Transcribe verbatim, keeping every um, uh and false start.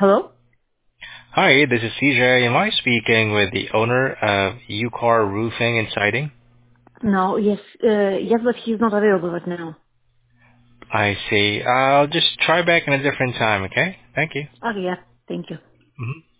Hello? Hi, this is C J. Am I speaking with the owner of UCAR Roofing and Siding? No, yes, uh, yes, but he's not available right now. I see. I'll just try back in a different time, okay? Thank you. Okay, yeah, thank you. Mhm.